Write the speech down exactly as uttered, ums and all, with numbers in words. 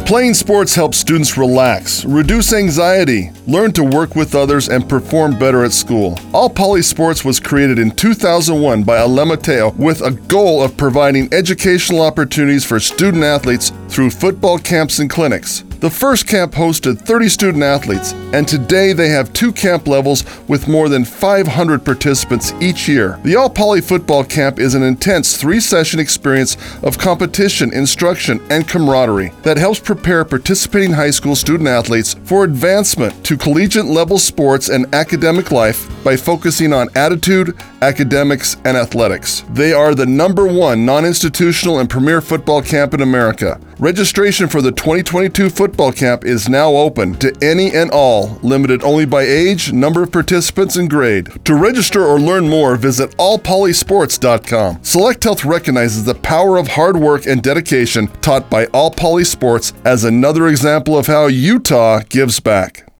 Playing sports helps students relax, reduce anxiety, learn to work with others, and perform better at school. All Poly Sports was created in two thousand one by Ale Mateo with a goal of providing educational opportunities for student athletes through football camps and clinics. The first camp hosted thirty student athletes, and today they have two camp levels with more than five hundred participants each year. The All Poly Football Camp is an intense three-session experience of competition, instruction, and camaraderie that helps prepare participating high school student athletes for advancement to collegiate-level sports and academic life by focusing on attitude, academics, and athletics. They are the number one non-institutional and premier football camp in America. Registration for the twenty twenty-two football camp is now open to any and all, limited only by age, number of participants, and grade. To register or learn more, visit all poly sports dot com. Select Health recognizes the power of hard work and dedication taught by All Poly Sports as another example of how Utah gives back.